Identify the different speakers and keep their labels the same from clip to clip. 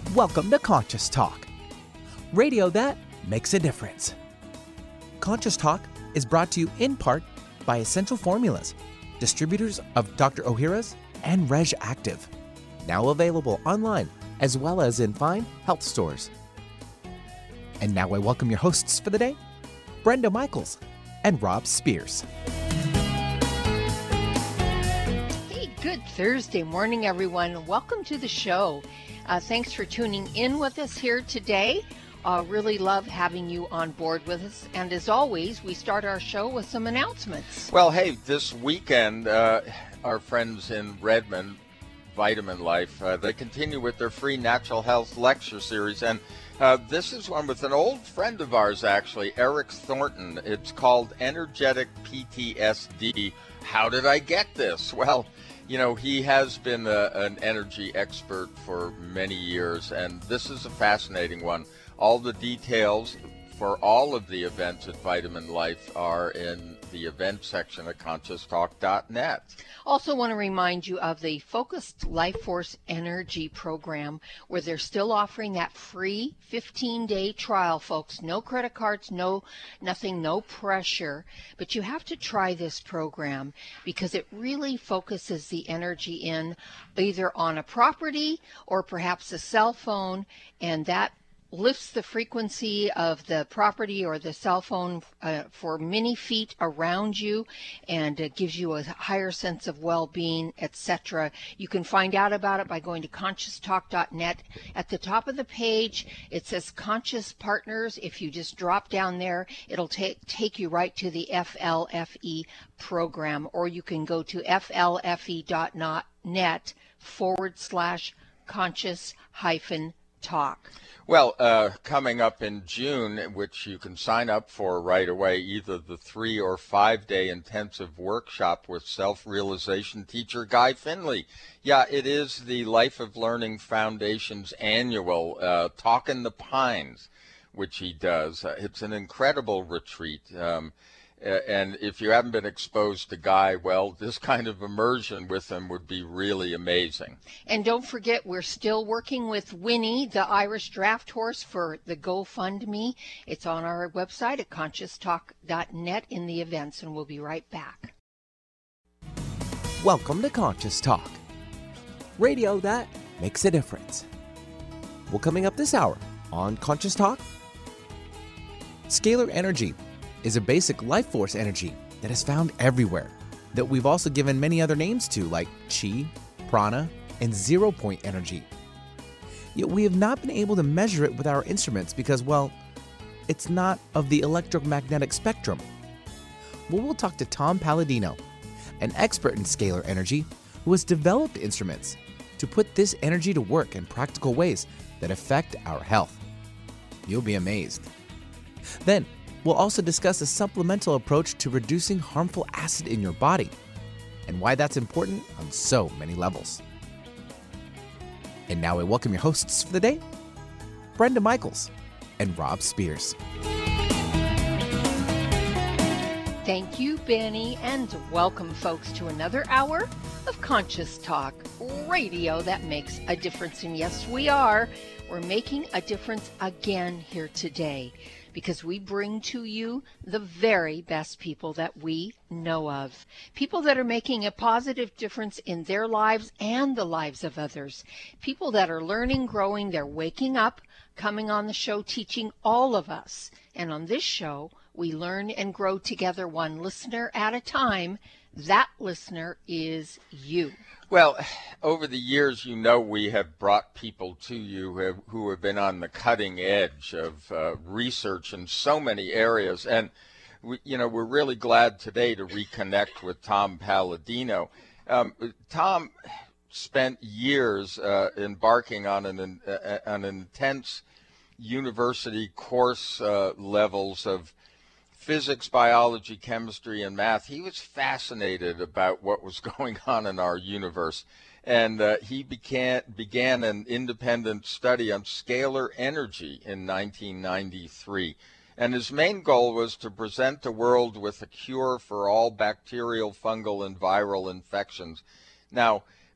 Speaker 1: Welcome to Conscious Talk, radio that makes a difference. Conscious Talk is brought to you in part by Essential Formulas, distributors of Dr. Ohhira's and Reg Active, now available online as well as in fine health stores. And now I welcome your hosts for the day, Brenda Michaels and Rob Spears.
Speaker 2: Hey, good Thursday morning, everyone. Welcome to the show. Thanks for tuning in with us here today. Really love having you on board with us. And as always, we start our show with some announcements.
Speaker 3: Well, hey, this weekend, our friends in Redmond, Vitamin Life, they continue with their free natural health lecture series. And this is one with an old friend of ours, actually, Eric Thornton. It's called Energetic PTSD. How did I get this? Well, you know, he has been an energy expert for many years, and this is a fascinating one. All the details for all of the events at Vitamin Life are in the event section at ConsciousTalk.net.
Speaker 2: Also want to remind you of the Focused Life Force Energy Program, where they're still offering that free 15-day trial, folks. No credit cards, nothing, no pressure. But you have to try this program because it really focuses the energy in either on a property or perhaps a cell phone, and that lifts the frequency of the property or the cell phone for many feet around you, and it gives you a higher sense of well-being, etc. You can find out about it by going to ConsciousTalk.net. At the top of the page, it says Conscious Partners. If you just drop down there, it'll take you right to the FLFE program, or you can go to FLFE.net/conscious-talk.
Speaker 3: Well, coming up in June, which you can sign up for right away, either the 3 or 5 day intensive workshop with self-realization teacher Guy Finley. Yeah, it is the Life of Learning Foundation's annual Talk in the Pines, which he does. It's an incredible retreat. And if you haven't been exposed to Guy, well, this kind of immersion with him would be really amazing.
Speaker 2: And don't forget, we're still working with Winnie, the Irish draft horse, for the GoFundMe. It's on our website at ConsciousTalk.net in the events, and we'll be right back.
Speaker 1: Welcome to Conscious Talk, radio that makes a difference. Well, coming up this hour on Conscious Talk, scalar energy is a basic life force energy that is found everywhere, that we've also given many other names to, like chi, prana, and zero-point energy. Yet we have not been able to measure it with our instruments because, well, it's not of the electromagnetic spectrum. Well, we'll talk to Tom Palladino, an expert in scalar energy who has developed instruments to put this energy to work in practical ways that affect our health. You'll be amazed. Then, we'll also discuss a supplemental approach to reducing harmful acid in your body and why that's important on so many levels. And now I welcome your hosts for the day, Brenda Michaels and Rob Spears.
Speaker 2: Thank you, Benny, and welcome, folks, to another hour of Conscious Talk, radio that makes a difference. And yes, we are. We're making a difference again here today, because we bring to you the very best people that we know of. People that are making a positive difference in their lives and the lives of others. People that are learning, growing, they're waking up, coming on the show, teaching all of us. And on this show, we learn and grow together, one listener at a time. That listener is you.
Speaker 3: Well, over the years, you know, we have brought people to you who have been on the cutting edge of research in so many areas. And, we're really glad today to reconnect with Tom Palladino. Tom spent years embarking on an intense university course levels of physics, biology, chemistry, and math. He was fascinated about what was going on in our universe, and he began an independent study on scalar energy in 1993. And his main goal was to present the world with a cure for all bacterial, fungal, and viral infections. Now,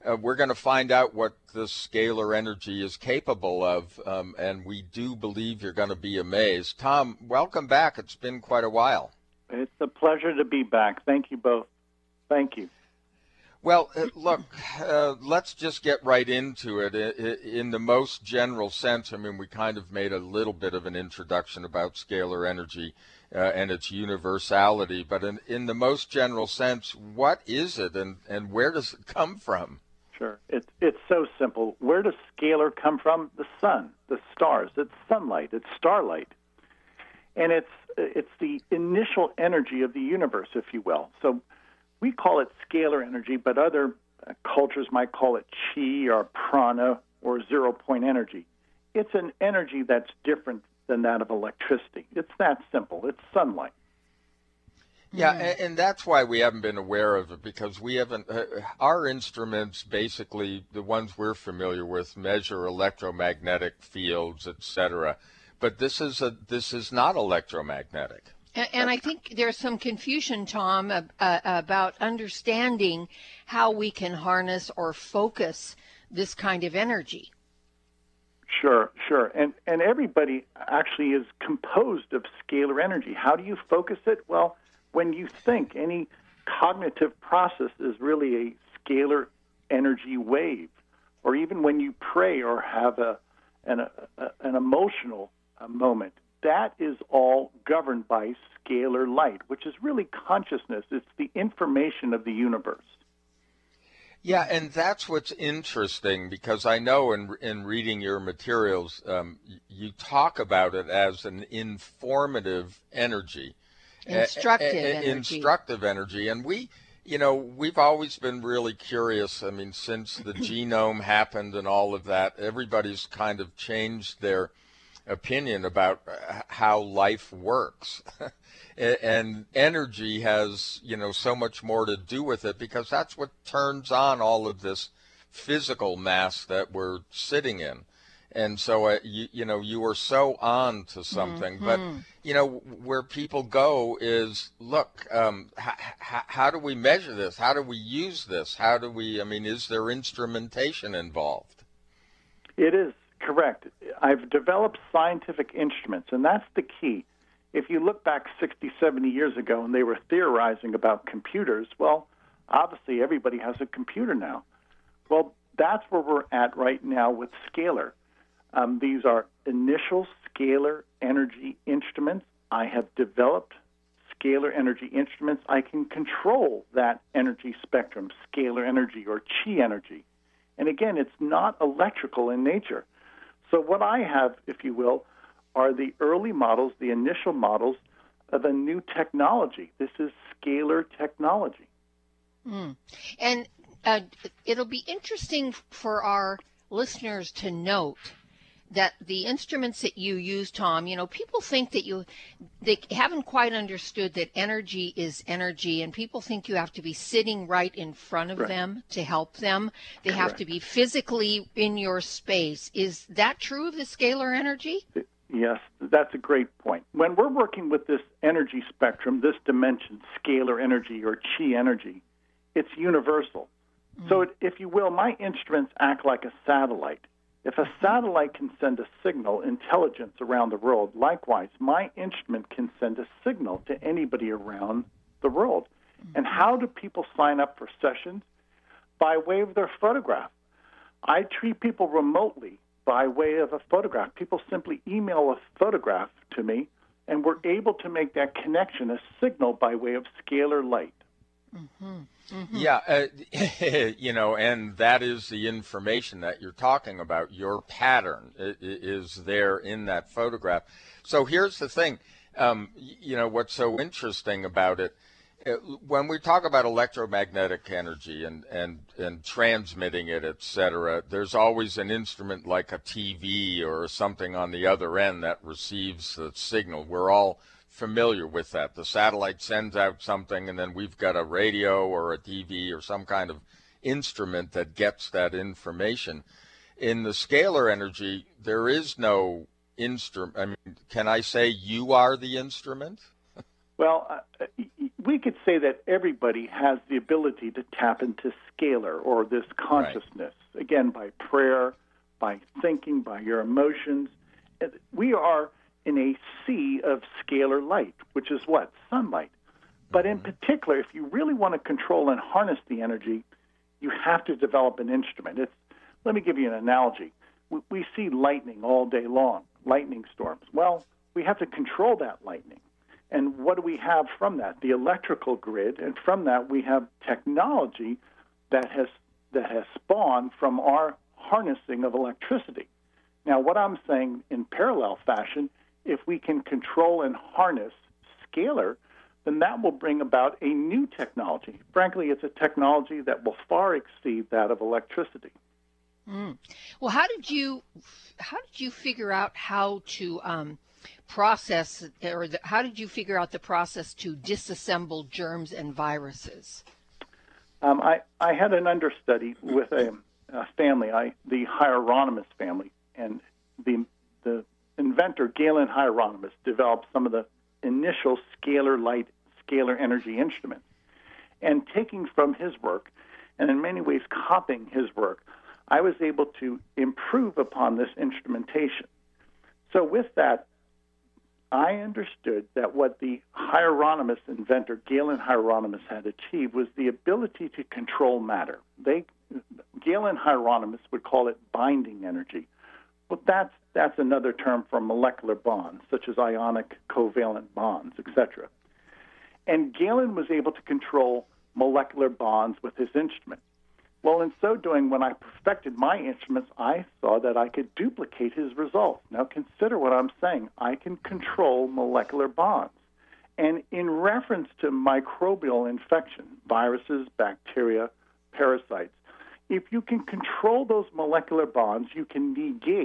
Speaker 3: we're going to find out what the scalar energy is capable of, and we do believe you're going to be amazed. Tom, welcome back. It's been quite a while.
Speaker 4: It's a pleasure to be back. Thank you both. Thank you.
Speaker 3: Well, look, let's just get right into it. In the most general sense, I mean, we kind of made a little bit of an introduction about scalar energy and its universality, but in the most general sense, what is it and where does it come from?
Speaker 4: Sure. It's so simple. Where does scalar come from? The sun, the stars. It's sunlight. It's starlight. And it's the initial energy of the universe, if you will. So we call it scalar energy, but other cultures might call it chi or prana or zero-point energy. It's an energy that's different than that of electricity. It's that simple. It's sunlight.
Speaker 3: Yeah, and that's why we haven't been aware of it, because we haven't, our instruments, basically the ones we're familiar with, measure electromagnetic fields, etc. But this is not electromagnetic.
Speaker 2: And I think there's some confusion, Tom, about understanding how we can harness or focus this kind of energy.
Speaker 4: Sure. And everybody actually is composed of scalar energy. How do you focus it? Well, when you think, any cognitive process is really a scalar energy wave. Or even when you pray or have an emotional moment, that is all governed by scalar light, which is really consciousness. It's the information of the universe.
Speaker 3: Yeah, and that's what's interesting, because I know in reading your materials, you talk about it as an informative energy. Instructive energy. And we've always been really curious. I mean, since the genome happened and all of that, everybody's kind of changed their opinion about how life works. And energy has, so much more to do with it, because that's what turns on all of this physical mass that we're sitting in. And so, you were so on to something. But, where people go is, look, how do we measure this? How do we use this? Is there instrumentation involved?
Speaker 4: It is, correct. I've developed scientific instruments, and that's the key. If you look back 60, 70 years ago and they were theorizing about computers, well, obviously everybody has a computer now. Well, that's where we're at right now with scalar. These are initial scalar energy instruments. I have developed scalar energy instruments. I can control that energy spectrum, scalar energy or chi energy. And again, it's not electrical in nature. So what I have, if you will, are the early models, the initial models of a new technology. This is scalar technology.
Speaker 2: And it'll be interesting for our listeners to note that the instruments that you use, Tom, people think that they haven't quite understood that energy is energy, and people think you have to be sitting right in front of them to help them. They have to be physically in your space. Is that true of the scalar energy?
Speaker 4: Yes, that's a great point. When we're working with this energy spectrum, this dimension, scalar energy or chi energy, it's universal. So, if you will, my instruments act like a satellite. If a satellite can send a signal, intelligence around the world, likewise, my instrument can send a signal to anybody around the world. And how do people sign up for sessions? By way of their photograph. I treat people remotely by way of a photograph. People simply email a photograph to me, and we're able to make that connection, a signal by way of scalar light.
Speaker 3: Yeah, and that is the information that you're talking about. Your pattern is there in that photograph. So here's the thing, what's so interesting about it, when we talk about electromagnetic energy and transmitting it, etc., there's always an instrument like a TV or something on the other end that receives the signal. We're all familiar with that. The satellite sends out something, and then we've got a radio or a TV or some kind of instrument that gets that information. In the scalar energy, there is no instrument. I mean, can I say you are the instrument?
Speaker 4: Well, we could say that everybody has the ability to tap into scalar or this consciousness, again, by prayer, by thinking, by your emotions. We are in a sea of scalar light, which is what? Sunlight. But in particular, if you really want to control and harness the energy, you have to develop an instrument. Let me give you an analogy. We see lightning all day long, lightning storms. Well, we have to control that lightning. And what do we have from that? The electrical grid, and from that we have technology that has spawned from our harnessing of electricity. Now, what I'm saying in parallel fashion, if we can control and harness scalar, then that will bring about a new technology. Frankly, it's a technology that will far exceed that of electricity.
Speaker 2: Well, how did you figure out how to process, or how did you figure out the process to disassemble germs and viruses?
Speaker 4: I had an understudy with a family, the Hieronymus family, and the inventor Galen Hieronymus developed some of the initial scalar light, scalar energy instruments. And taking from his work, and in many ways copying his work, I was able to improve upon this instrumentation. So with that, I understood that what the Hieronymus inventor, Galen Hieronymus, had achieved was the ability to control matter. Galen Hieronymus would call it binding energy. But that's another term for molecular bonds, such as ionic covalent bonds, etc. And Galen was able to control molecular bonds with his instrument. Well, in so doing, when I perfected my instruments, I saw that I could duplicate his results. Now, consider what I'm saying. I can control molecular bonds. And in reference to microbial infection, viruses, bacteria, parasites, if you can control those molecular bonds, you can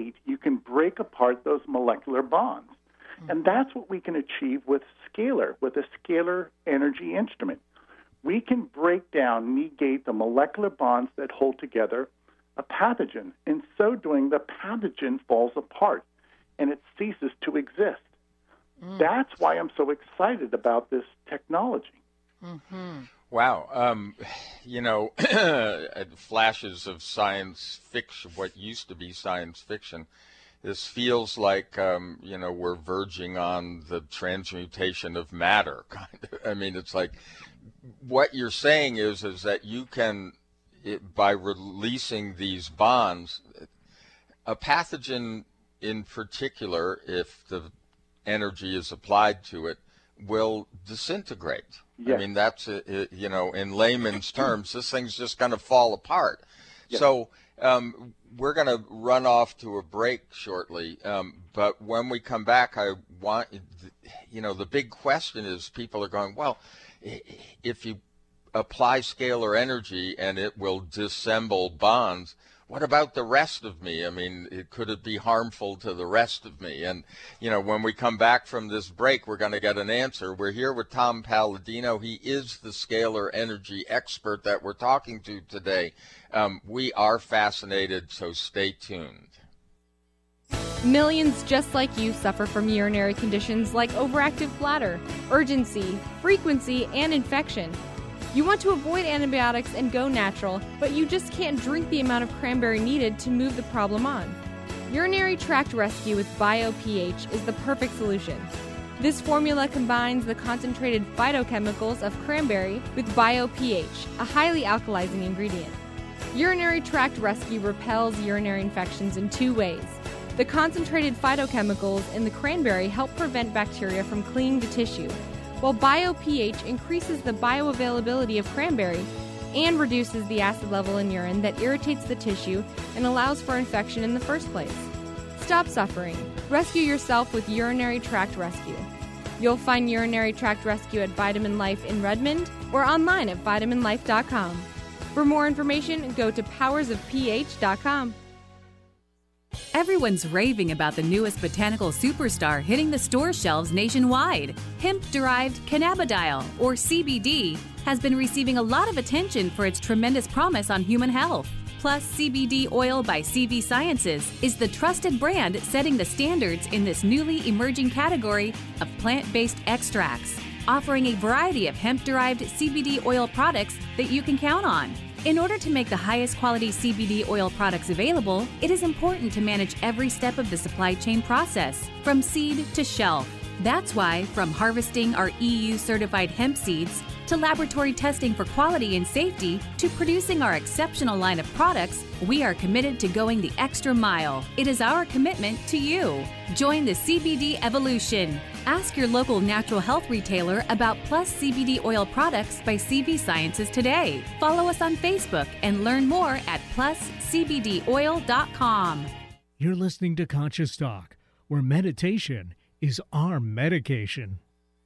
Speaker 4: break apart those molecular bonds. And that's what we can achieve with scalar, with a scalar energy instrument. We can break down, negate the molecular bonds that hold together a pathogen. In so doing, the pathogen falls apart and it ceases to exist. That's why I'm so excited about this technology.
Speaker 3: Wow. Flashes of science fiction, what used to be science fiction. This feels like, we're verging on the transmutation of matter. I mean, it's like what you're saying is that you can, by releasing these bonds, a pathogen in particular, if the energy is applied to it, will disintegrate. Yes. I mean, that's, in layman's terms, this thing's just going to fall apart. Yes. So we're going to run off to a break shortly. But when we come back, I want, the big question is people are going, well, if you apply scalar energy and it will disassemble bonds, what about the rest of me? I mean, could it be harmful to the rest of me? And, when we come back from this break, we're going to get an answer. We're here with Tom Palladino. He is the scalar energy expert that we're talking to today. We are fascinated, so stay tuned.
Speaker 5: Millions just like you suffer from urinary conditions like overactive bladder, urgency, frequency, and infection. You want to avoid antibiotics and go natural, but you just can't drink the amount of cranberry needed to move the problem on. Urinary Tract Rescue with BioPH is the perfect solution. This formula combines the concentrated phytochemicals of cranberry with BioPH, a highly alkalizing ingredient. Urinary Tract Rescue repels urinary infections in two ways. The concentrated phytochemicals in the cranberry help prevent bacteria from clinging to tissue, while BioPH increases the bioavailability of cranberry and reduces the acid level in urine that irritates the tissue and allows for infection in the first place. Stop suffering. Rescue yourself with Urinary Tract Rescue. You'll find Urinary Tract Rescue at Vitamin Life in Redmond or online at vitaminlife.com. For more information, go to powersofph.com.
Speaker 6: Everyone's raving about the newest botanical superstar hitting the store shelves nationwide. Hemp-derived cannabidiol, or CBD, has been receiving a lot of attention for its tremendous promise on human health. Plus, CBD Oil by CV Sciences is the trusted brand setting the standards in this newly emerging category of plant-based extracts. offering a variety of hemp-derived CBD oil products that you can count on. In order to make the highest quality CBD oil products available, it is important to manage every step of the supply chain process, from seed to shelf. That's why, from harvesting our EU-certified hemp seeds, to laboratory testing for quality and safety, to producing our exceptional line of products, we are committed to going the extra mile. It is our commitment to you. Join the CBD evolution. Ask your local natural health retailer about Plus CBD oil products by CV Sciences today. Follow us on Facebook and learn more at pluscbdoil.com.
Speaker 7: You're listening to Conscious Talk, where meditation is our medication.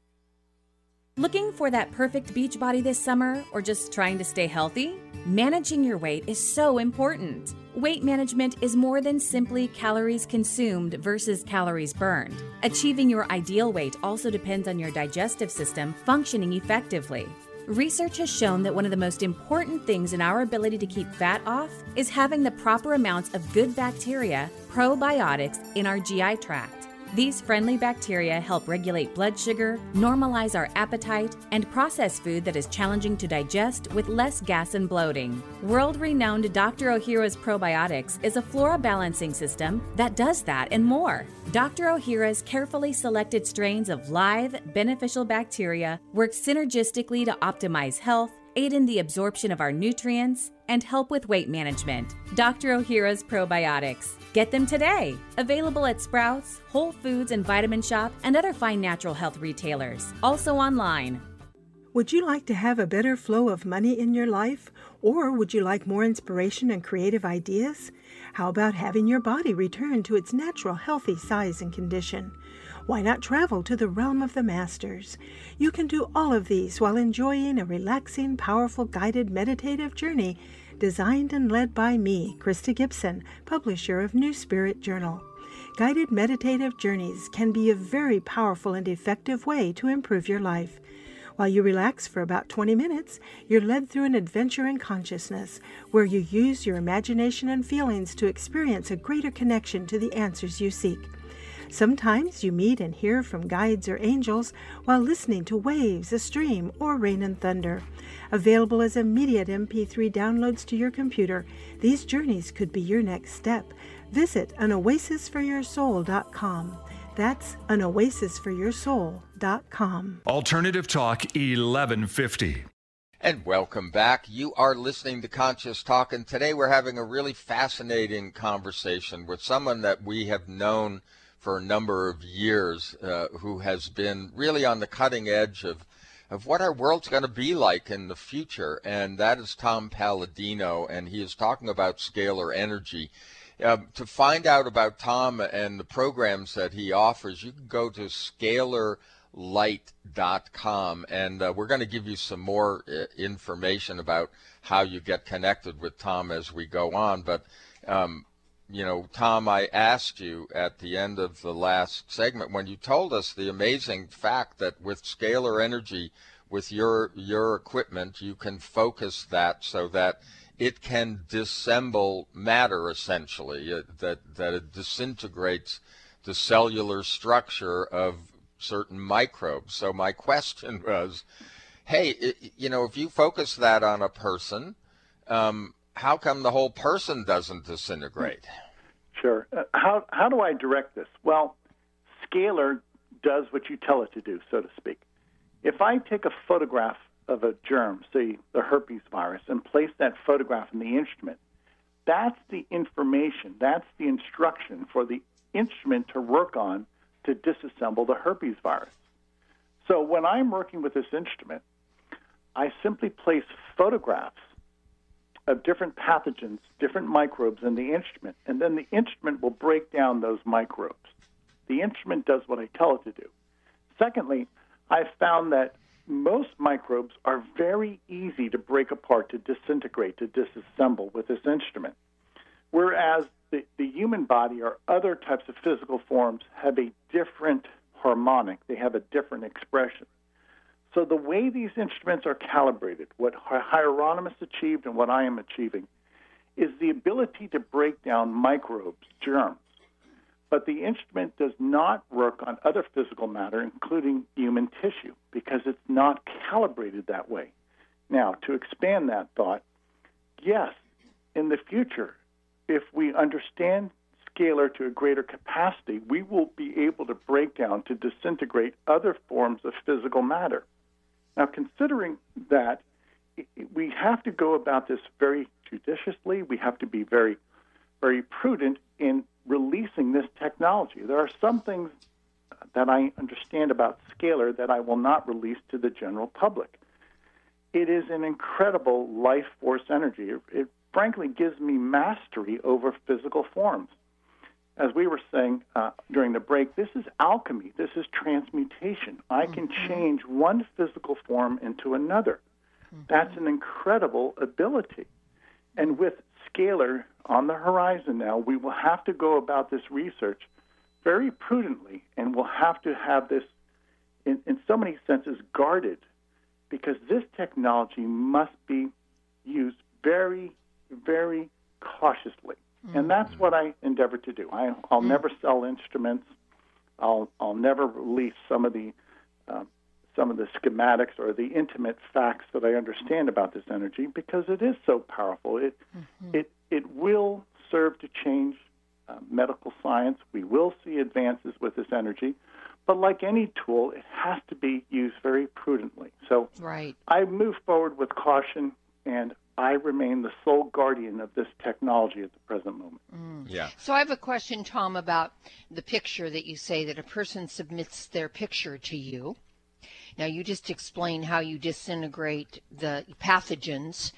Speaker 6: Looking for that perfect beach body this summer, or just trying to stay healthy? Managing your weight is so important. Weight management is more than simply calories consumed versus calories burned. Achieving your ideal weight also depends on your digestive system functioning effectively. Research has shown that one of the most important things in our ability to keep fat off is having the proper amounts of good bacteria, probiotics, in our GI tract. These friendly bacteria help regulate blood sugar, normalize our appetite, and process food that is challenging to digest with less gas and bloating. World-renowned Dr. Ohhira's Probiotics is a flora balancing system that does that and more. Dr. Ohhira's carefully selected strains of live, beneficial bacteria work synergistically to optimize health, aid in the absorption of our nutrients, and help with weight management. Dr. Ohhira's Probiotics. Get them today. Available at Sprouts, Whole Foods and Vitamin Shop, and other fine natural health retailers. Also online.
Speaker 8: Would you like to have a better flow of money in your life? Or would you like more inspiration and creative ideas? How about having your body return to its natural healthy size and condition? Why not travel to the realm of the masters? You can do all of these while enjoying a relaxing, powerful, guided meditative journey designed and led by me, Krista Gibson, publisher of New Spirit Journal. Guided meditative journeys can be a very powerful and effective way to improve your life. While you relax for about 20 minutes, you're led through an adventure in consciousness where you use your imagination and feelings to experience a greater connection to the answers you seek. Sometimes you meet and hear from guides or angels while listening to waves, a stream, or rain and thunder. Available as immediate MP3 downloads to your computer, these journeys could be your next step. Visit anoasisforyoursoul.com. That's anoasisforyoursoul.com.
Speaker 9: Alternative Talk 1150.
Speaker 3: And welcome back. You are listening to Conscious Talk, and today we're having a really fascinating conversation with someone that we have known for a number of years, who has been really on the cutting edge of what our world's going to be like in the future, and that is Tom Palladino, and he is talking about scalar energy. To find out about Tom and the programs that he offers, you can go to scalarlight.com, and we're going to give you some more information about how you get connected with Tom as we go on. But you know, Tom, I asked you at the end of the last segment when you told us the amazing fact that with scalar energy, with your equipment, you can focus that so that it can disassemble matter, essentially, that it disintegrates the cellular structure of certain microbes. So my question was, hey, you know, if you focus that on a person, how come the whole person doesn't disintegrate?
Speaker 4: Sure. How do I direct this? Well, scalar does what you tell it to do, so to speak. If I take a photograph of a germ, say the herpes virus, and place that photograph in the instrument, that's the information, that's the instruction for the instrument to work on to disassemble the herpes virus. So when I'm working with this instrument, I simply place photographs of different pathogens, different microbes in the instrument, and then the instrument will break down those microbes. The instrument does what I tell it to do. Secondly, I've found that most microbes are very easy to break apart, to disintegrate, to disassemble with this instrument, whereas the human body or other types of physical forms have a different harmonic. They have a different expression. So the way these instruments are calibrated, what Hieronymus achieved and what I am achieving, is the ability to break down microbes, germs, But the instrument does not work on other physical matter, including human tissue, because it's not calibrated that way. Now, to expand that thought, yes, in the future, if we understand scalar to a greater capacity, we will be able to break down, to disintegrate other forms of physical matter. Now, considering that, we have to go about this very judiciously. We have to be very, very prudent in releasing this technology. There are some things that I understand about scalar that I will not release to the general public. It is an incredible life force energy. It frankly gives me mastery over physical forms. As we were saying during the break, this is alchemy. This is transmutation. I can change one physical form into another. That's an incredible ability. And with scalar on the horizon now, we will have to go about this research very prudently, and we'll have to have this, in so many senses, guarded, because this technology must be used very, very cautiously. And that's what I endeavor to do. I'll never sell instruments. I'll never release some of the schematics or the intimate facts that I understand about this energy, because it is so powerful. It will serve to change medical science. We will see advances with this energy, but like any tool, it has to be used very prudently. So I move forward with caution, and I remain the sole guardian of this technology at the present moment.
Speaker 2: Yeah. So I have a question, Tom, about the picture that you say that a person submits their picture to you. Now, you just explained how you disintegrate the pathogens.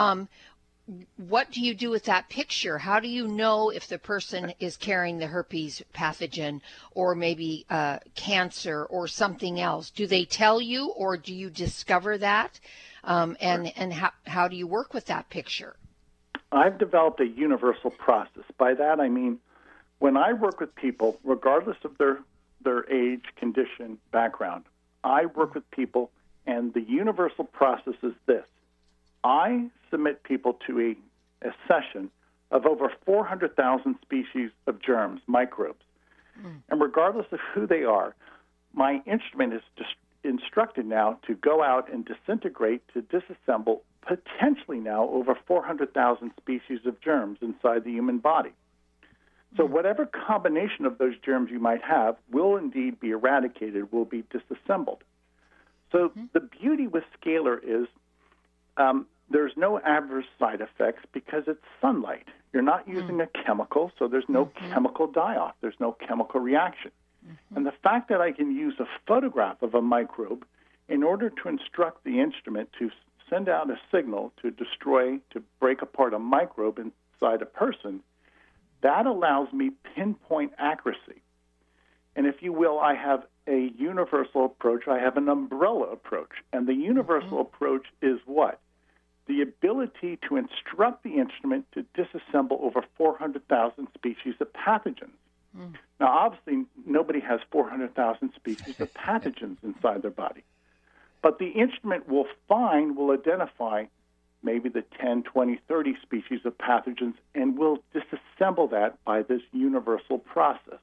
Speaker 2: What do you do with that picture? How do you know if the person is carrying the herpes pathogen or maybe cancer or something else? Do they tell you, or do you discover that? And how do you work with that picture?
Speaker 4: I've developed a universal process. By that, I mean, when I work with people, regardless of their age, condition, background, I work with people, and the universal process is this. I submit people to a session of over 400,000 species of germs, microbes. And regardless of who they are, my instrument is instructed now to go out and disintegrate, to disassemble potentially now over 400,000 species of germs inside the human body. So whatever combination of those germs you might have will indeed be eradicated, will be disassembled. So the beauty with scalar is there's no adverse side effects because it's sunlight. You're not using a chemical, so there's no chemical die-off. There's no chemical reaction. And the fact that I can use a photograph of a microbe in order to instruct the instrument to send out a signal to destroy, to break apart a microbe inside a person, that allows me pinpoint accuracy. And if you will, I have a universal approach. I have an umbrella approach. And the universal approach is what? The ability to instruct the instrument to disassemble over 400,000 species of pathogens. Now, obviously, nobody has 400,000 species of pathogens inside their body. But the instrument will identify maybe the 10, 20, 30 species of pathogens, and will disassemble that by this universal process.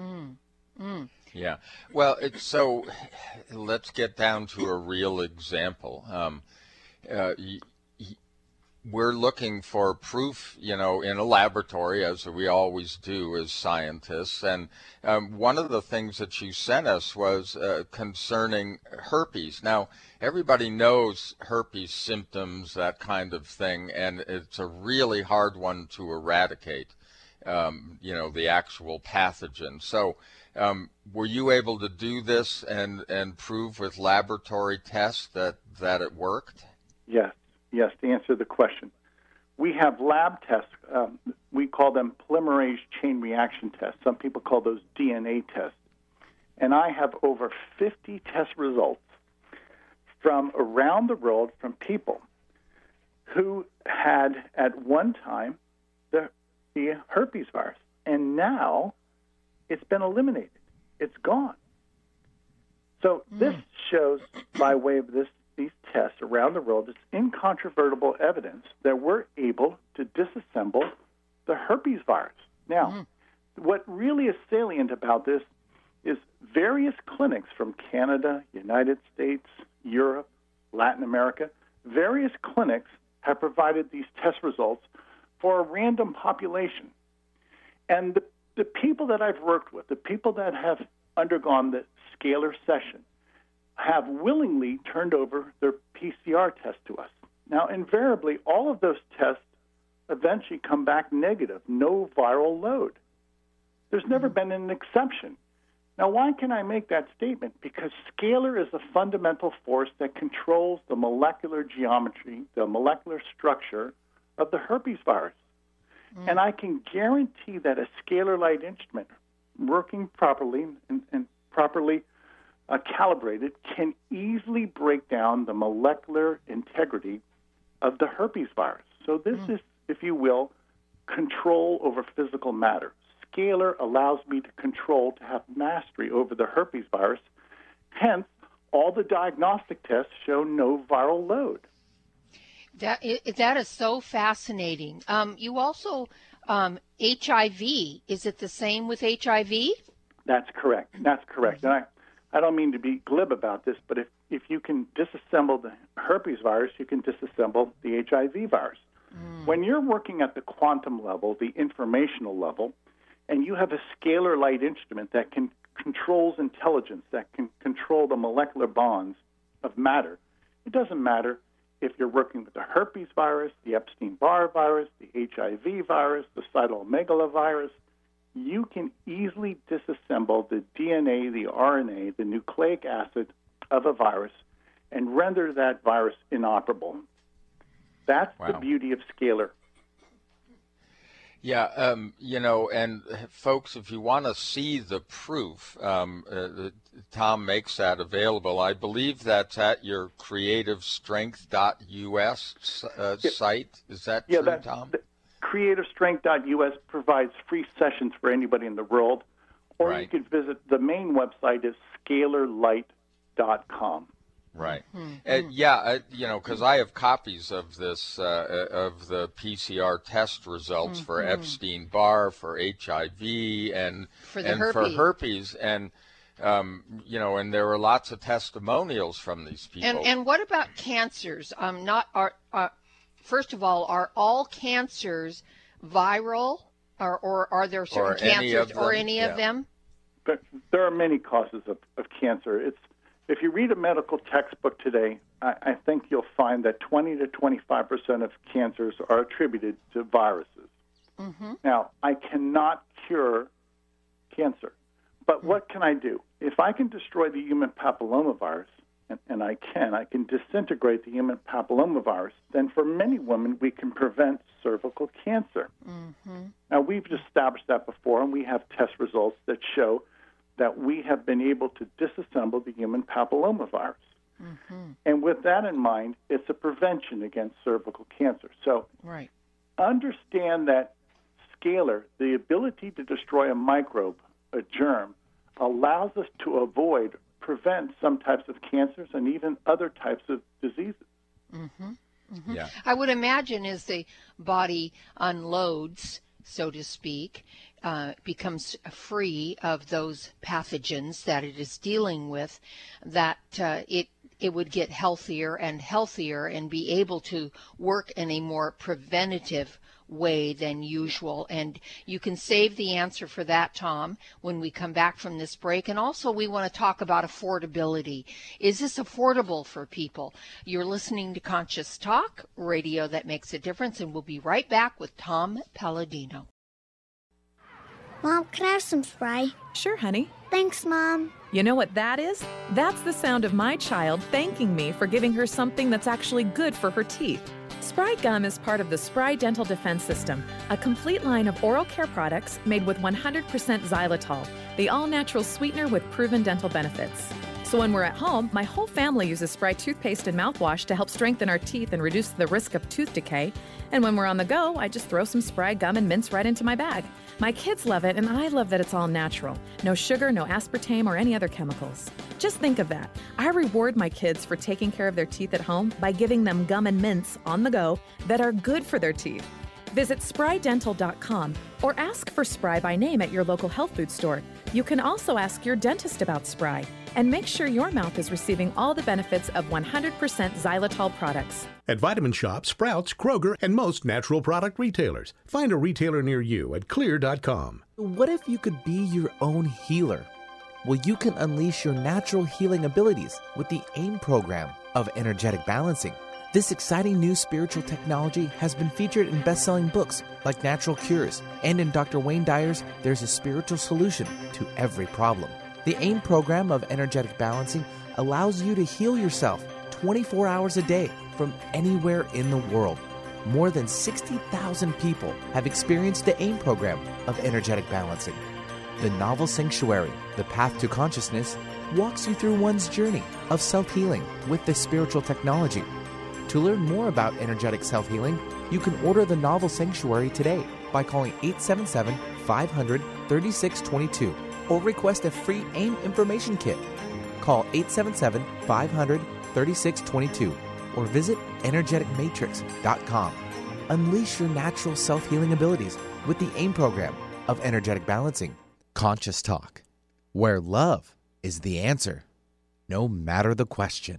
Speaker 3: Yeah. Well, so let's get down to a real example. We're looking for proof, in a laboratory, as we always do as scientists. And one of the things that you sent us was concerning herpes. Now, everybody knows herpes symptoms, that kind of thing, and it's a really hard one to eradicate, the actual pathogen. So were you able to do this and prove with laboratory tests that it worked?
Speaker 4: Yes, to answer the question. We have lab tests. We call them polymerase chain reaction tests. Some people call those DNA tests. And I have over 50 test results from around the world from people who had at one time the herpes virus. And now it's been eliminated. It's gone. So this shows, by way of these tests around the world, it's incontrovertible evidence that we're able to disassemble the herpes virus. Now, what really is salient about this is various clinics from Canada, United States, Europe, Latin America, various clinics have provided these test results for a random population. And the people that I've worked with, the people that have undergone the scalar session, have willingly turned over their PCR test to us. Now, invariably, all of those tests eventually come back negative, no viral load. There's never been an exception. Now, why can I make that statement? Because scalar is a fundamental force that controls the molecular geometry, the molecular structure of the herpes virus. And I can guarantee that a scalar light instrument working properly and properly calibrated can easily break down the molecular integrity of the herpes virus. So this is, if you will, control over physical matter. Scalar allows me to control, to have mastery over the herpes virus. Hence, all the diagnostic tests show no viral load.
Speaker 2: That is so fascinating. You also, HIV, is it the same with HIV?
Speaker 4: That's correct. That's correct. And I don't mean to be glib about this, but if you can disassemble the herpes virus, you can disassemble the HIV virus. When you're working at the quantum level, the informational level, and you have a scalar light instrument that controls intelligence, that can control the molecular bonds of matter, it doesn't matter if you're working with the herpes virus, the Epstein-Barr virus, the HIV virus, the cytomegalovirus, you can easily disassemble the DNA, the RNA, the nucleic acid of a virus and render that virus inoperable. That's the beauty of scalar.
Speaker 3: Yeah, and folks, if you want to see the proof, Tom makes that available. I believe that's at your creativestrength.us site. Is that true, Tom?
Speaker 4: Creativestrength.us provides free sessions for anybody in the world, or you could visit the main website is scalarlight.com.
Speaker 3: Right. Because I have copies of this, of the PCR test results for Epstein-Barr, for HIV, and for herpes. And, and there are lots of testimonials from these people.
Speaker 2: And what about cancers? First of all, are all cancers viral, or are there certain cancers or any of them?
Speaker 4: But there are many causes of cancer. If you read a medical textbook today, I think you'll find that 20 to 25% of cancers are attributed to viruses. Now, I cannot cure cancer, but what can I do? If I can destroy the human papillomavirus, and I can disintegrate the human papillomavirus, then for many women we can prevent cervical cancer. Now, we've established that before, and we have test results that show that we have been able to disassemble the human papillomavirus. And with that in mind, it's a prevention against cervical cancer. So understand that scalar, the ability to destroy a microbe, a germ, allows us to prevent some types of cancers and even other types of diseases.
Speaker 2: Yeah. I would imagine as the body unloads, so to speak, becomes free of those pathogens that it is dealing with, that it would get healthier and healthier and be able to work in a more preventative way than usual. And you can save the answer for that, Tom, when we come back from this break. And also we want to talk about affordability. Is this affordable for people? You're listening to Conscious Talk, radio that makes a difference, and we'll be right back with Tom Palladino.
Speaker 10: Mom, can I have some spray?
Speaker 11: Sure, honey.
Speaker 10: Thanks, Mom.
Speaker 11: You know what that is? That's the sound of my child thanking me for giving her something that's actually good for her teeth. Spry Gum is part of the Spry Dental Defense System, a complete line of oral care products made with 100% xylitol, the all-natural sweetener with proven dental benefits. So when we're at home, my whole family uses Spry toothpaste and mouthwash to help strengthen our teeth and reduce the risk of tooth decay. And when we're on the go, I just throw some Spry Gum and mints right into my bag. My kids love it, and I love that it's all natural. No sugar, no aspartame, or any other chemicals. Just think of that. I reward my kids for taking care of their teeth at home by giving them gum and mints on the go that are good for their teeth. Visit sprydental.com or ask for Spry by name at your local health food store. You can also ask your dentist about Spry and make sure your mouth is receiving all the benefits of 100% xylitol products.
Speaker 12: At Vitamin Shoppe, Sprouts, Kroger, and most natural product retailers. Find a retailer near you at clear.com.
Speaker 1: What if you could be your own healer? Well, you can unleash your natural healing abilities with the AIM program of energetic balancing. This exciting new spiritual technology has been featured in best-selling books like Natural Cures, and in Dr. Wayne Dyer's There's a Spiritual Solution to Every Problem. The AIM program of energetic balancing allows you to heal yourself 24 hours a day from anywhere in the world. More than 60,000 people have experienced the AIM program of energetic balancing. The novel Sanctuary, The Path to Consciousness, walks you through one's journey of self-healing with this spiritual technology. To learn more about energetic self-healing, you can order the novel Sanctuary today by calling 877-500-3622 or request a free AIM information kit. Call 877-500-3622 or visit energeticmatrix.com. Unleash your natural self-healing abilities with the AIM program of energetic balancing. Conscious Talk, where love is the answer, no matter the question.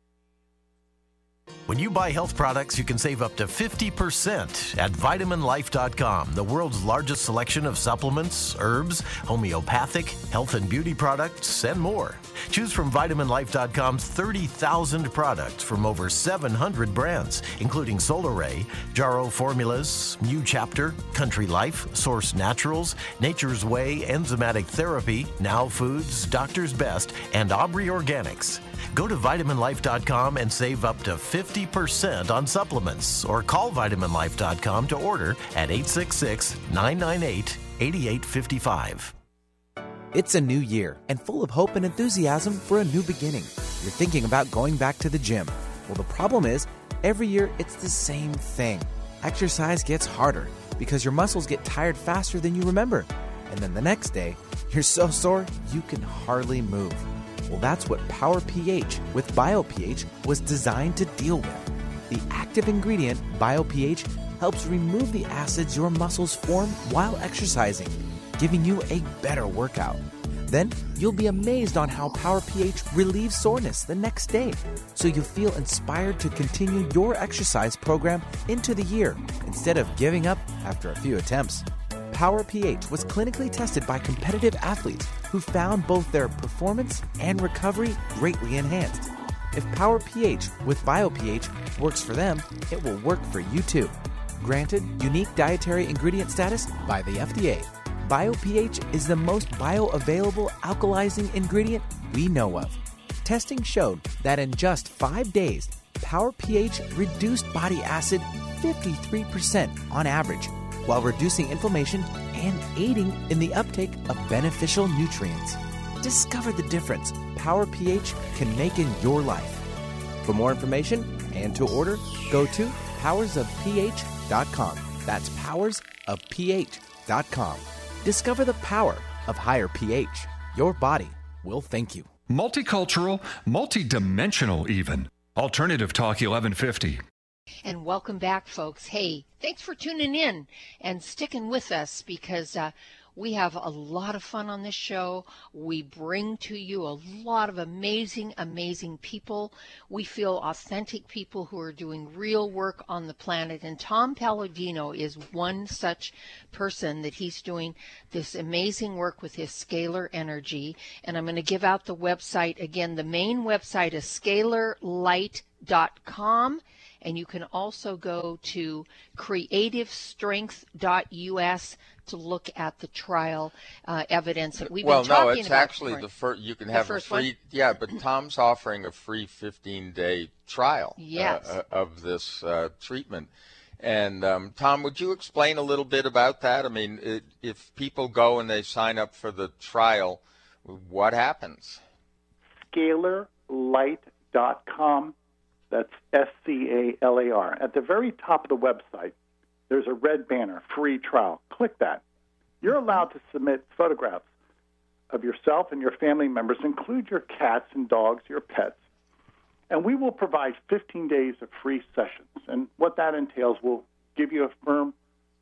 Speaker 13: When you buy health products, you can save up to 50% at VitaminLife.com, the world's largest selection of supplements, herbs, homeopathic, health and beauty products, and more. Choose from VitaminLife.com's 30,000 products from over 700 brands, including Solaray, Jarrow Formulas, New Chapter, Country Life, Source Naturals, Nature's Way, Enzymatic Therapy, Now Foods, Doctor's Best, and Aubrey Organics. Go to VitaminLife.com and save up to 50% on supplements, or call VitaminLife.com to order at 866-998-8855.
Speaker 1: It's a new year and full of hope and enthusiasm for a new beginning. You're thinking about going back to the gym. Well, the problem is, every year it's the same thing. Exercise gets harder because your muscles get tired faster than you remember. And then the next day, you're so sore you can hardly move. Well, that's what Power pH with BioPH was designed to deal with. The active ingredient, BioPH, helps remove the acids your muscles form while exercising, giving you a better workout. Then you'll be amazed on how Power pH relieves soreness the next day, so you feel inspired to continue your exercise program into the year instead of giving up after a few attempts. Power pH was clinically tested by competitive athletes who found both their performance and recovery greatly enhanced. If Power pH with BioPH works for them, it will work for you too. Granted unique dietary ingredient status by the FDA. BioPH is the most bioavailable alkalizing ingredient we know of. Testing showed that in just 5 days, Power pH reduced body acid 53% on average, while reducing inflammation and aiding in the uptake of beneficial nutrients. Discover the difference Power pH can make in your life. For more information and to order, go to powersofph.com. That's powersofph.com. Discover the power of higher pH. Your body will thank you.
Speaker 9: Multicultural, multidimensional even. Alternative Talk 1150.
Speaker 2: And welcome back, folks. Hey, thanks for tuning in and sticking with us, because we have a lot of fun on this show. We bring to you a lot of amazing, amazing people. We feel authentic people who are doing real work on the planet. And Tom Palladino is one such person, that he's doing this amazing work with his scalar energy. And I'm going to give out the website again. The main website is scalarlight.com. And you can also go to creativestrength.us to look at the trial evidence that we've been talking about. Well, no,
Speaker 3: it's actually the first. You can have a free. One? Yeah, but Tom's offering a free 15-day trial of this treatment. And Tom, would you explain a little bit about that? I mean, if people go and they sign up for the trial, what happens?
Speaker 4: Scalarlight.com. That's SCALAR. At the very top of the website, there's a red banner, free trial. Click that. You're allowed to submit photographs of yourself and your family members, include your cats and dogs, your pets, and we will provide 15 days of free sessions. And what that entails, we'll give you a firm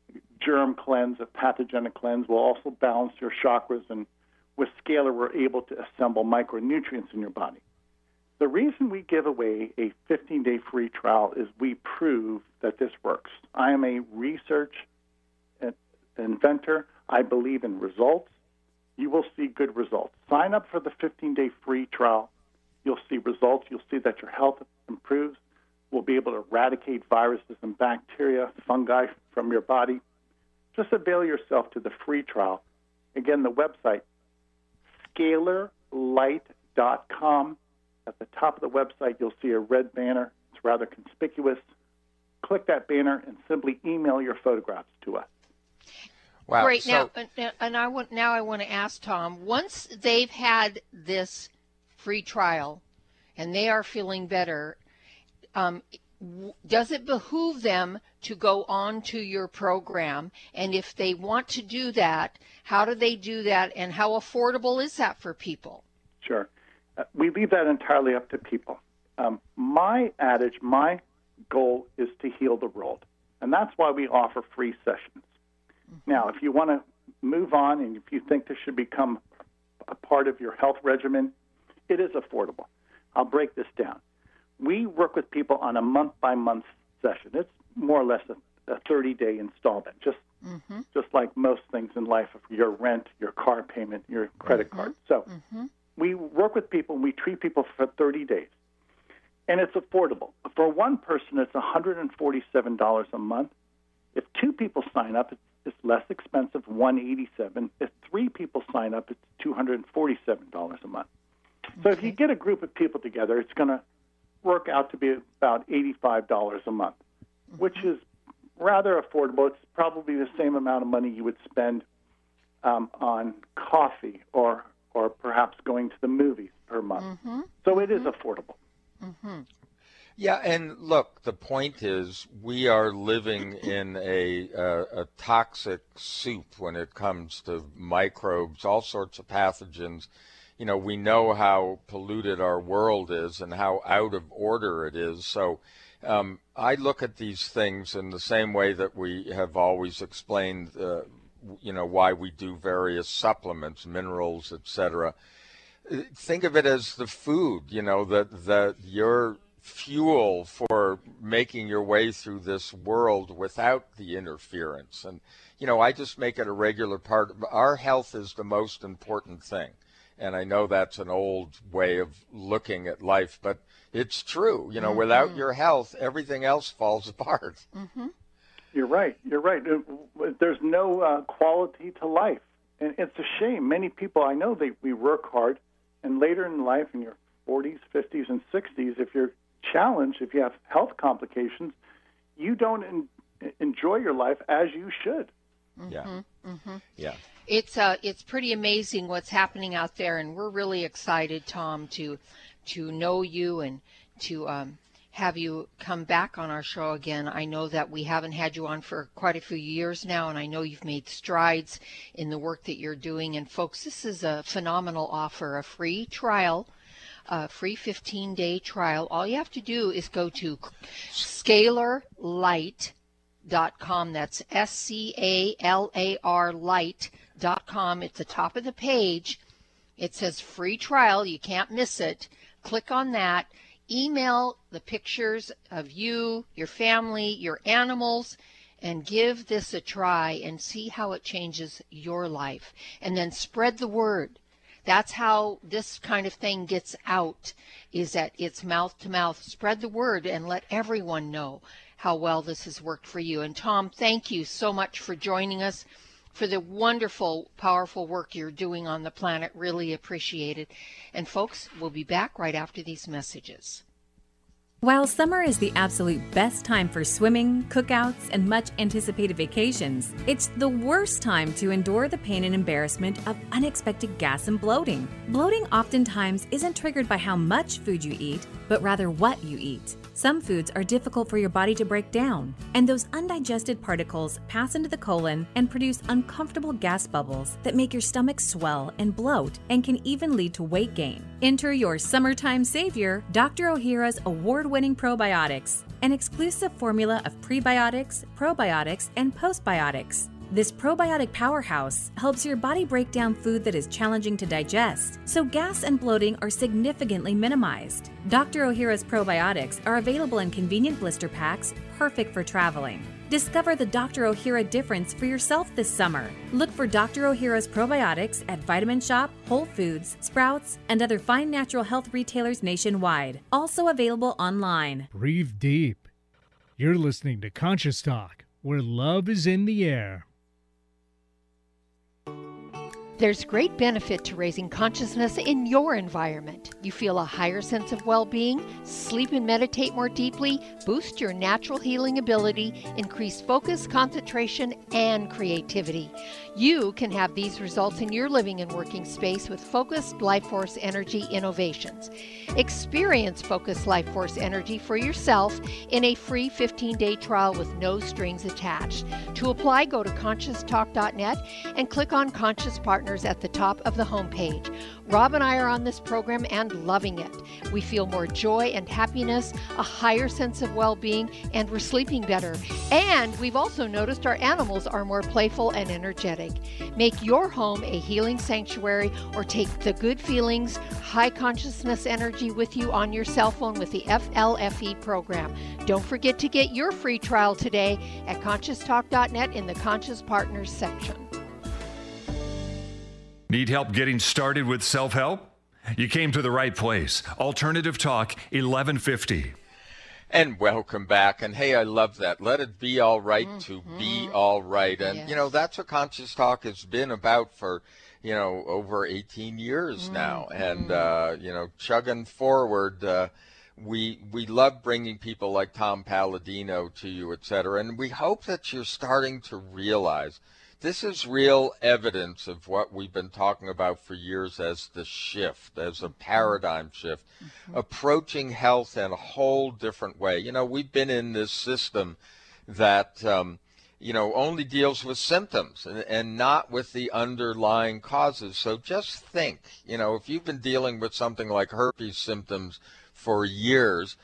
Speaker 4: germ cleanse, a pathogenic cleanse, will also balance your chakras. And with Scalar, we're able to assemble micronutrients in your body. The reason we give away a 15-day free trial is we prove that this works. I am a research inventor. I believe in results. You will see good results. Sign up for the 15-day free trial. You'll see results. You'll see that your health improves. We'll be able to eradicate viruses and bacteria, fungi from your body. Just avail yourself to the free trial. Again, the website, scalarlight.com. At the top of the website, you'll see a red banner. It's rather conspicuous. Click that banner and simply email your photographs to us.
Speaker 3: Wow.
Speaker 2: Great.
Speaker 3: So,
Speaker 2: I want to ask Tom, once they've had this free trial and they are feeling better, does it behoove them to go on to your program? And if they want to do that, how do they do that, and how affordable is that for people?
Speaker 4: Sure. We leave that entirely up to people. My adage, my goal is to heal the world, and that's why we offer free sessions. Now, if you want to move on and if you think this should become a part of your health regimen, it is affordable. I'll break this down. We work with people on a month-by-month session. It's more or less a 30-day installment, just like most things in life, your rent, your car payment, your credit card. So we work with people and we treat people for 30 days. And it's affordable. For one person, it's $147 a month. If two people sign up, it's less expensive, $187. If three people sign up, it's $247 a month. So if you get a group of people together, it's going to work out to be about $85 a month, which is rather affordable. It's probably the same amount of money you would spend on coffee or perhaps going to the movies per month. So it is affordable.
Speaker 3: Yeah, and look, the point is we are living in a toxic soup when it comes to microbes, all sorts of pathogens. You know, we know how polluted our world is and how out of order it is. So I look at these things in the same way that we have always explained, you know, why we do various supplements, minerals, etc. Think of it as the food, you know, that your fuel for making your way through this world without the interference. And, you know, I just make it a regular part of our health is the most important thing. And I know that's an old way of looking at life, but it's true. You know, without your health, everything else falls apart.
Speaker 4: You're right. You're right. There's no quality to life. And it's a shame. Many people I know, we work hard, and later in life, in your 40s, 50s, and 60s, if you're challenged, if you have health complications, you don't enjoy your life as you should.
Speaker 3: Yeah. Yeah.
Speaker 2: It's pretty amazing what's happening out there, and we're really excited, Tom, to know you and to have you come back on our show again. I know that we haven't had you on for quite a few years now, and I know you've made strides in the work that you're doing. And folks, this is a phenomenal offer, a free trial, a free 15-day trial. All you have to do is go to scalarlight.com. That's SCALAR light.com. At the top of the page, it says free trial. You can't miss it. Click on that. Email the pictures of you, your family, your animals, and give this a try and see how it changes your life. And then spread the word. That's how this kind of thing gets out, is that it's mouth to mouth. Spread the word and let everyone know how well this has worked for you. And Tom, thank you so much for joining us, for the wonderful, powerful work you're doing on the planet. Really appreciate it. And folks, we'll be back right after these messages.
Speaker 6: While summer is the absolute best time for swimming, cookouts, and much anticipated vacations, it's the worst time to endure the pain and embarrassment of unexpected gas and bloating. Bloating oftentimes isn't triggered by how much food you eat, but rather what you eat. Some foods are difficult for your body to break down, and those undigested particles pass into the colon and produce uncomfortable gas bubbles that make your stomach swell and bloat and can even lead to weight gain. Enter your summertime savior, Dr. Ohhira's award-winning probiotics, an exclusive formula of prebiotics, probiotics, and postbiotics. This probiotic powerhouse helps your body break down food that is challenging to digest, so gas and bloating are significantly minimized. Dr. Ohhira's probiotics are available in convenient blister packs, perfect for traveling. Discover the Dr. Ohhira difference for yourself this summer. Look for Dr. Ohhira's probiotics at Vitamin Shop, Whole Foods, Sprouts, and other fine natural health retailers nationwide. Also available online.
Speaker 7: Breathe deep. You're listening to Conscious Talk, where love is in the air.
Speaker 2: There's great benefit to raising consciousness in your environment. You feel a higher sense of well-being, sleep and meditate more deeply, boost your natural healing ability, increase focus, concentration, and creativity. You can have these results in your living and working space with Focused Life Force Energy Innovations. Experience Focused Life Force Energy for yourself in a free 15-day trial with no strings attached. To apply, go to ConsciousTalk.net and click on Conscious Partners at the top of the homepage. Rob and I are on this program and loving it. We feel more joy and happiness, a higher sense of well-being, and we're sleeping better. And we've also noticed our animals are more playful and energetic. Make your home a healing sanctuary or take the good feelings, high consciousness energy with you on your cell phone with the FLFE program. Don't forget to get your free trial today at ConsciousTalk.net in the Conscious Partners section.
Speaker 9: Need help getting started with self-help? You came to the right place. Alternative Talk 1150.
Speaker 3: And welcome back. And hey, I love that. Let it be all right to be all right. And,
Speaker 2: Yes.
Speaker 3: you know, that's what Conscious Talk has been about for, you know, over 18 years now. And, you know, chugging forward, we love bringing people like Tom Palladino to you, et cetera. And we hope that you're starting to realize this is real evidence of what we've been talking about for years as the shift, as a paradigm shift, approaching health in a whole different way. You know, we've been in this system that, you know, only deals with symptoms and not with the underlying causes. So just think, you know, if you've been dealing with something like herpes symptoms for years,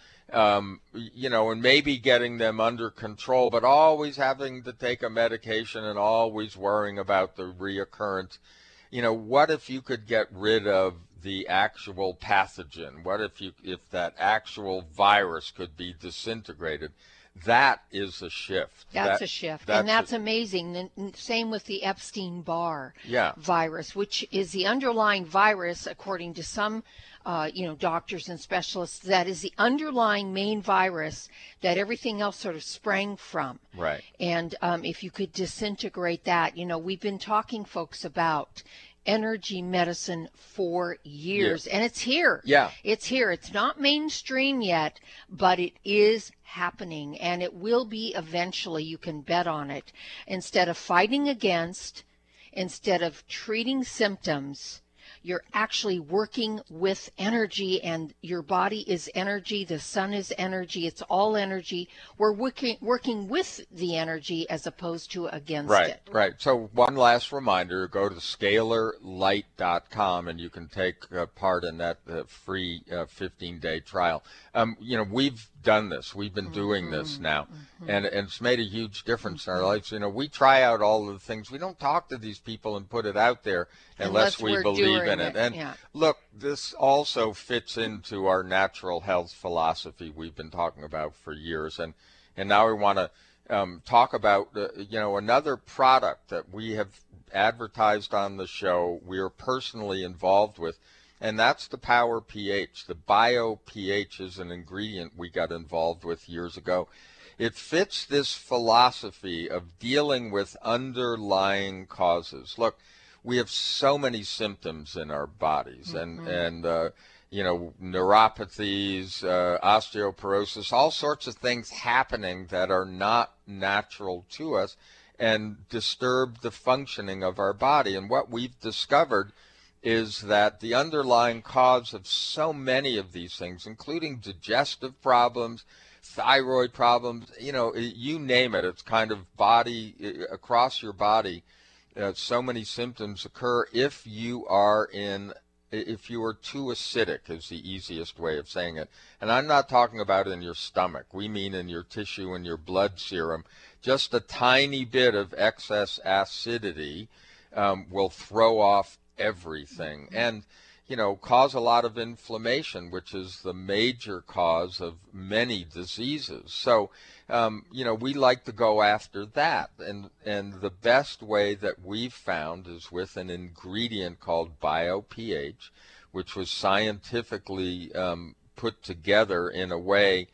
Speaker 3: you know, and maybe getting them under control, but always having to take a medication and always worrying about the reoccurrence. You know, what if you could get rid of the actual pathogen? What if that actual virus could be disintegrated? That is a shift.
Speaker 2: That's a shift. And that's amazing. And same with the Epstein-Barr virus, which is the underlying virus, according to some you know, doctors and specialists, that is the underlying main virus that everything else sort of sprang from.
Speaker 3: Right.
Speaker 2: And if you could disintegrate that, you know, we've been talking, folks, about energy medicine for years, and it's here.
Speaker 3: Yeah.
Speaker 2: It's here. It's not mainstream yet, but it is happening, and it will be eventually. You can bet on it. Instead of fighting against, instead of treating symptoms, you're actually working with energy, and your body is energy. The sun is energy. It's all energy. We're working with the energy as opposed to against it.
Speaker 3: Right. So one last reminder, go to scalarlight.com and you can take part in that free 15-day trial. You know, we've done this. We've been doing this now, and it's made a huge difference in our lives. You know, we try out all of the things. We don't talk to these people and put it out there unless we believe in it. And look, this also fits into our natural health philosophy we've been talking about for years. And now we want to talk about, you know, another product that we have advertised on the show, we're personally involved with, and that's the Power pH. The Bio pH is an ingredient we got involved with years ago. It fits this philosophy of dealing with underlying causes. Look, we have so many symptoms in our bodies, and you know, neuropathies, osteoporosis, all sorts of things happening that are not natural to us and disturb the functioning of our body. And what we've discovered is that the underlying cause of so many of these things, including digestive problems, thyroid problems, you know, you name it, it's kind of body, across your body, so many symptoms occur if you are too acidic is the easiest way of saying it. And I'm not talking about in your stomach. We mean in your tissue and your blood serum. just a tiny bit of excess acidity will throw off everything and, cause a lot of inflammation, which is the major cause of many diseases. So, we like to go after that. And the best way that we've found is with an ingredient called BioPH, which was scientifically put together in a way,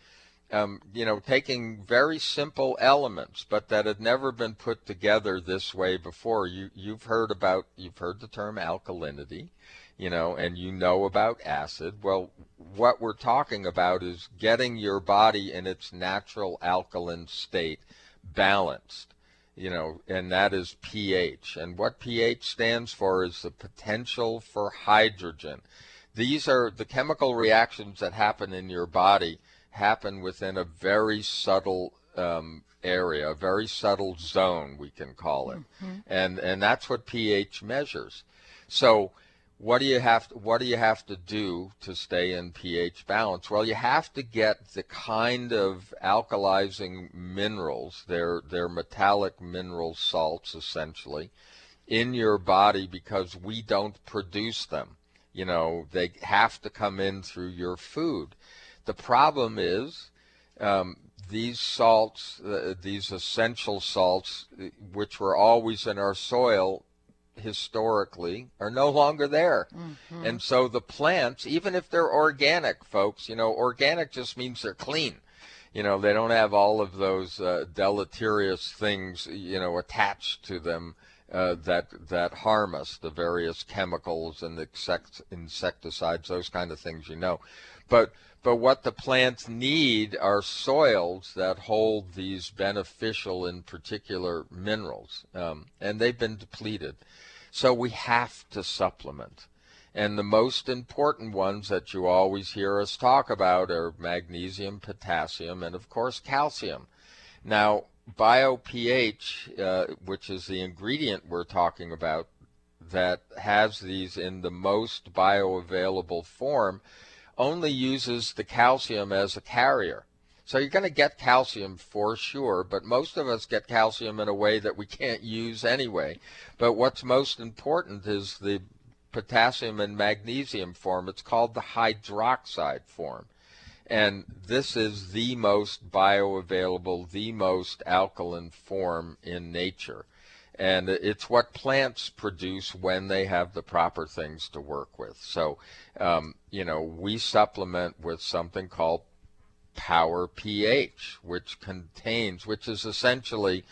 Speaker 3: taking very simple elements, but that had never been put together this way before. You've heard the term alkalinity, and about acid. Well, what we're talking about is getting your body in its natural alkaline state balanced, and that is pH. And what pH stands for is the potential for hydrogen. These are the chemical reactions that happen in your body happen within a very subtle area, a very subtle zone, we can call it. And that's what pH measures. So what do you have to do to stay in pH balance? Well, you have to get the kind of alkalizing minerals, they're metallic mineral salts essentially, in your body because we don't produce them. They have to come in through your food. The problem is these salts, these essential salts, which were always in our soil historically, are no longer there. And so the plants, even if they're organic, folks, organic just means they're clean. They don't have all of those deleterious things, attached to them that harm us, the various chemicals and insecticides, those kind of things, But what the plants need are soils that hold these beneficial, in particular, minerals, and they've been depleted. So we have to supplement. And the most important ones that you always hear us talk about are magnesium, potassium, and, of course, calcium. Now, BioPH, which is the ingredient we're talking about that has these in the most bioavailable form, only uses the calcium as a carrier. So you're going to get calcium for sure, but most of us get calcium in a way that we can't use anyway. But what's most important is the potassium and magnesium form. It's called the hydroxide form. And this is the most bioavailable, the most alkaline form in nature. And it's what plants produce when they have the proper things to work with. So, we supplement with something called Power pH, which is essentially,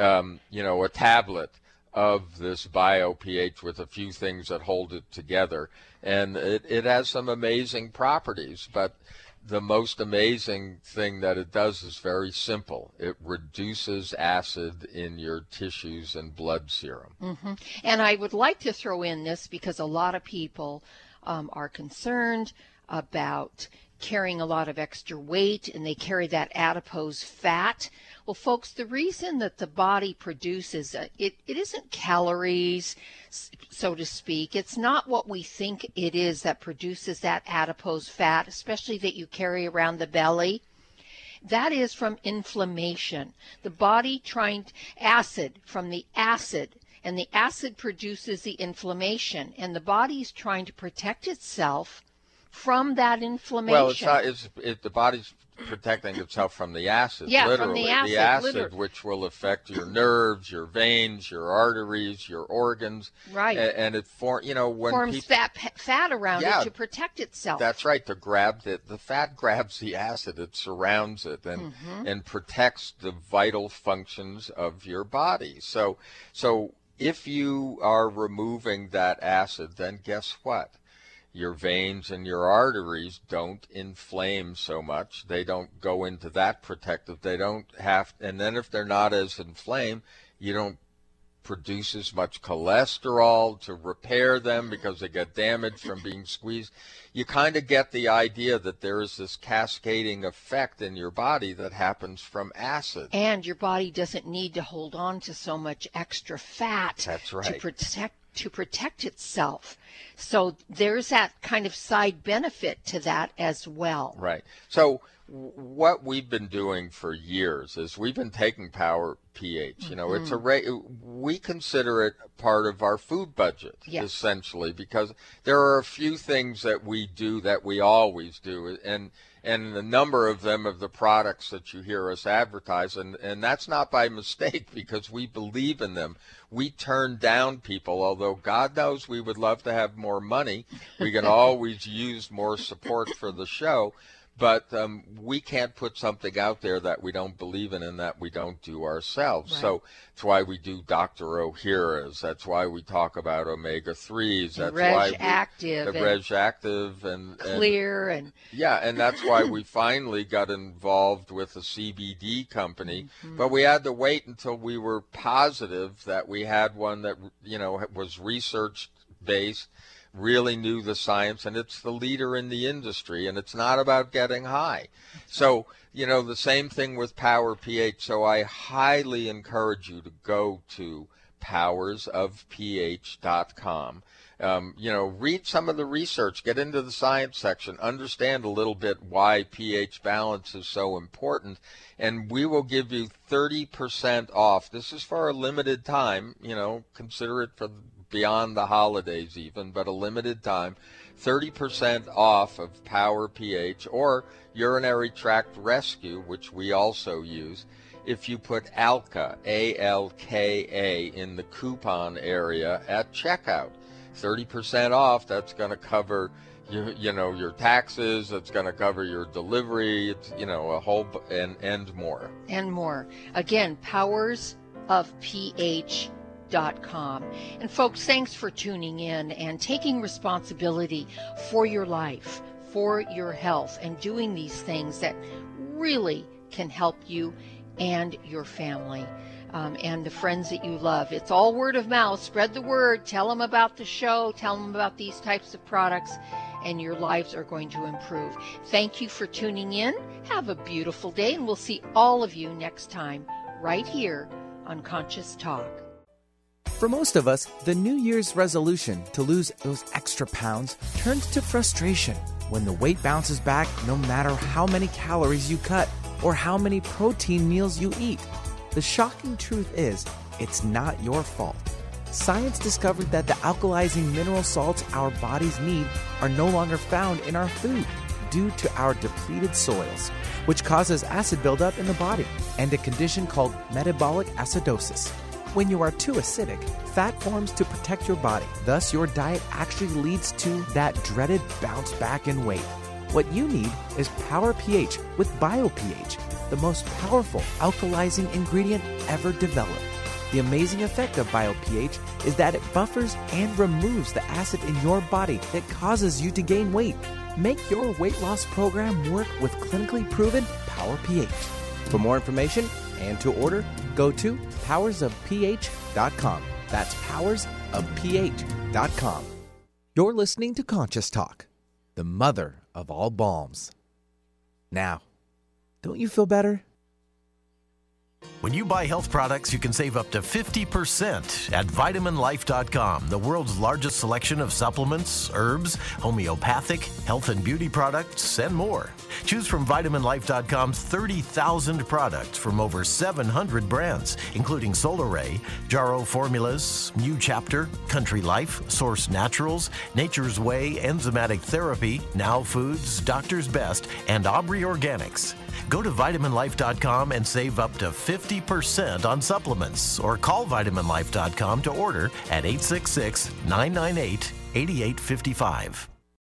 Speaker 3: a tablet of this BioPH with a few things that hold it together. And it has some amazing properties, but the most amazing thing that it does is very simple. It reduces acid in your tissues and blood serum.
Speaker 2: And I would like to throw in this because a lot of people are concerned about carrying a lot of extra weight, and they carry that adipose fat. Well, folks, the reason that the body produces it isn't calories, so to speak. It's not what we think it is that produces that adipose fat, especially that you carry around the belly. That is from inflammation. The body trying acid from the acid, and the acid produces the inflammation, and the body's trying to protect itself from that inflammation.
Speaker 3: Well, the body's protecting itself from the acid, literally.
Speaker 2: From the acid,
Speaker 3: literally. Which will affect your nerves, your veins, your arteries, your organs.
Speaker 2: Right.
Speaker 3: And it
Speaker 2: forms fat around it to protect itself.
Speaker 3: That's right. The fat grabs the acid, it surrounds it, and protects the vital functions of your body. So if you are removing that acid, then guess what? Your veins and your arteries don't inflame so much. They don't go into that protective. They don't have, and then if they're not as inflamed, you don't produce as much cholesterol to repair them because they get damaged from being squeezed. You kind of get the idea that there is this cascading effect in your body that happens from acid.
Speaker 2: And your body doesn't need to hold on to so much extra fat.
Speaker 3: That's right.
Speaker 2: to protect itself. So there's that kind of side benefit to that as well.
Speaker 3: Right. So what we've been doing for years is we've been taking Power pH. You know, it's we consider it part of our food budget, essentially, because there are a few things that we do that we always do, and a number of them of the products that you hear us advertise, and that's not by mistake, because we believe in them. We turn down people, although God knows we would love to have more money. We can always use more support for the show. But we can't put something out there that we don't believe in and that we don't do ourselves. Right. So that's why we do Dr. Ohhira's. That's why we talk about omega-3s. That's why
Speaker 2: Active,
Speaker 3: the Reg Active and
Speaker 2: Clear and
Speaker 3: yeah, and that's why we finally got involved with a CBD company. But we had to wait until we were positive that we had one that, you know, was research based, really knew the science, and it's the leader in the industry, and it's not about getting high. So, you know, the same thing with Power pH. So I highly encourage you to go to powersofph.com. You know, read some of the research, get into the science section, understand a little bit why pH balance is so important, and we will give you 30% off. This is for a limited time, you know, consider it for beyond the holidays even, but a limited time, 30% off of Power pH or Urinary Tract Rescue, which we also use, if you put ALKA, A-L-K-A, in the coupon area at checkout. 30% off, that's going to cover your taxes, it's going to cover your delivery, it's, you know, a whole, and more.
Speaker 2: And more. Again, powersofph.com. And folks, thanks for tuning in and taking responsibility for your life, for your health, and doing these things that really can help you and your family and the friends that you love. It's all word of mouth. Spread the word. Tell them about the show. Tell them about these types of products, and your lives are going to improve. Thank you for tuning in. Have a beautiful day, and we'll see all of you next time right here on Conscious Talk.
Speaker 1: For most of us, the New Year's resolution to lose those extra pounds turns to frustration when the weight bounces back no matter how many calories you cut or how many protein meals you eat. The shocking truth is, it's not your fault. Science discovered that the alkalizing mineral salts our bodies need are no longer found in our food due to our depleted soils, which causes acid buildup in the body and a condition called metabolic acidosis. When you are too acidic, fat forms to protect your body. Thus, your diet actually leads to that dreaded bounce back in weight. What you need is Power pH with BioPH, the most powerful alkalizing ingredient ever developed. The amazing effect of BioPH is that it buffers and removes the acid in your body that causes you to gain weight. Make your weight loss program work with clinically proven Power pH. For more information and to order, go to powersofph.com. That's powersofph.com. You're listening to Conscious Talk, the mother of all balms. Now, don't you feel better?
Speaker 13: When you buy health products, you can save up to 50% at VitaminLife.com, the world's largest selection of supplements, herbs, homeopathic, health and beauty products, and more. Choose from VitaminLife.com's 30,000 products from over 700 brands, including Solaray, Jarrow Formulas, New Chapter, Country Life, Source Naturals, Nature's Way, Enzymatic Therapy, Now Foods, Doctor's Best, and Aubrey Organics. Go to VitaminLife.com and save up to 50% on supplements, or call VitaminLife.com to order at 866-998-8855.